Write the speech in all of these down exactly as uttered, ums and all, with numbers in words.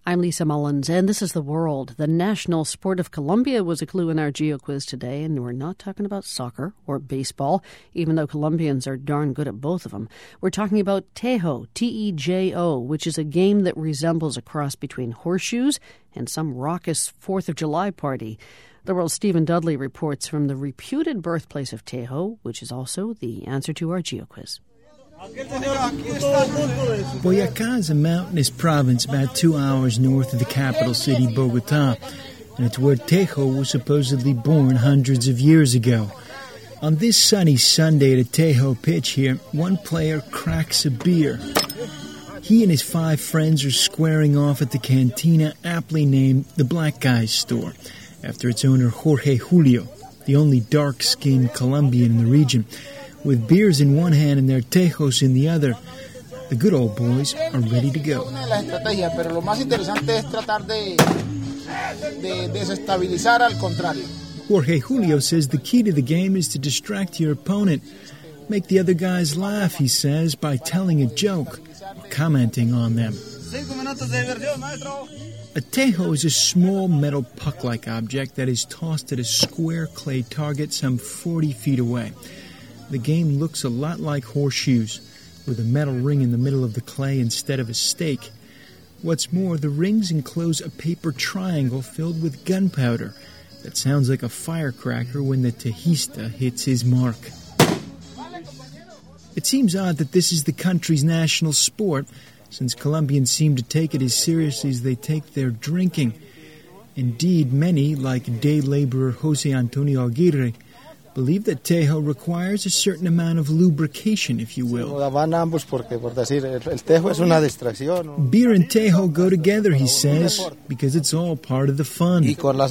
I'm Lisa Mullins, and this is The World. The national sport of Colombia was a clue in our Geo quiz today, and we're not talking about soccer or baseball, even though Colombians are darn good at both of them. We're talking about Tejo, T E J O, which is a game that resembles a cross between horseshoes and some raucous fourth of July party. The World's Stephen Dudley reports from the reputed birthplace of Tejo, which is also the answer to our Geo quiz. Boyacá is a mountainous province about two hours north of the capital city, Bogotá, and it's where Tejo was supposedly born hundreds of years ago. On this sunny Sunday at a Tejo pitch here, one player cracks a beer. He and his five friends are squaring off at the cantina aptly named the Black Guy's Store, after its owner Jorge Julio, the only dark-skinned Colombian in the region. With beers in one hand and their tejos in the other, the good old boys are ready to go. Jorge Julio says the key to the game is to distract your opponent. Make the other guys laugh, he says, by telling a joke or commenting on them. A tejo is a small metal puck-like object that is tossed at a square clay target some forty feet away. The game looks a lot like horseshoes, with a metal ring in the middle of the clay instead of a stake. What's more, the rings enclose a paper triangle filled with gunpowder that sounds like a firecracker when the tejista hits his mark. It seems odd that this is the country's national sport, since Colombians seem to take it as seriously as they take their drinking. Indeed, many, like day laborer Jose Antonio Aguirre, believe that Tejo requires a certain amount of lubrication, if you will. Beer and Tejo go together, he says, because it's all part of the fun.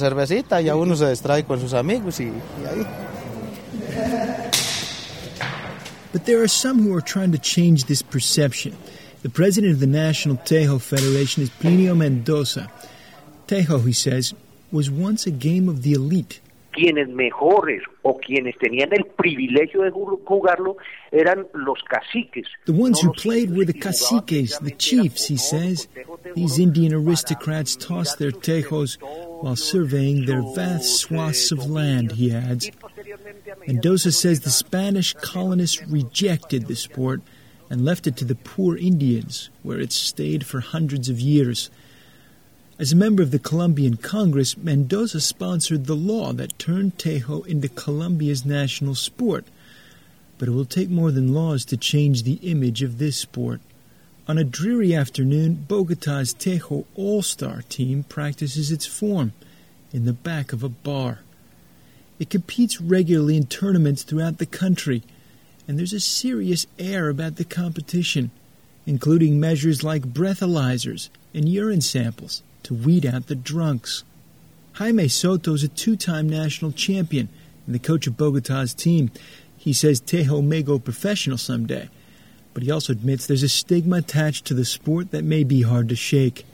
But there are some who are trying to change this perception. The president of the National Tejo Federation is Plinio Mendoza. Tejo, he says, was once a game of the elite. Quienes mejores o quienes tenían el privilegio de jugarlo eran los caciques. The ones who played were the caciques, the chiefs, he says. These Indian aristocrats tossed their tejos while surveying their vast swaths of land, he adds. Mendoza says the Spanish colonists rejected the sport and left it to the poor Indians, where it stayed for hundreds of years. As a member of the Colombian Congress, Mendoza sponsored the law that turned Tejo into Colombia's national sport. But it will take more than laws to change the image of this sport. On a dreary afternoon, Bogotá's Tejo All-Star team practices its form in the back of a bar. It competes regularly in tournaments throughout the country, and there's a serious air about the competition, including measures like breathalyzers and urine samples to weed out the drunks. Jaime Soto is a two-time national champion and the coach of Bogotá's team. He says Tejo may go professional someday, but he also admits there's a stigma attached to the sport that may be hard to shake.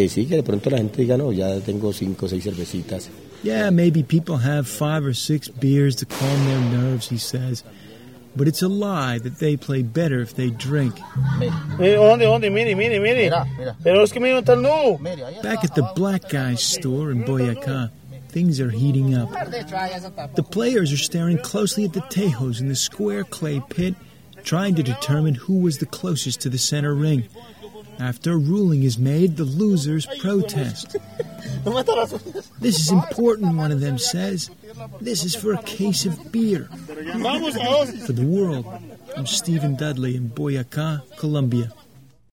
Yeah, maybe people have five or six beers to calm their nerves, he says. But it's a lie that they play better if they drink. Back at the Black Guy's Store in Boyacá, things are heating up. The players are staring closely at the tejos in the square clay pit, trying to determine who was the closest to the center ring. After a ruling is made, the losers protest. This is important, one of them says. This is for a case of beer. For The World, I'm Stephen Dudley in Boyacá, Colombia.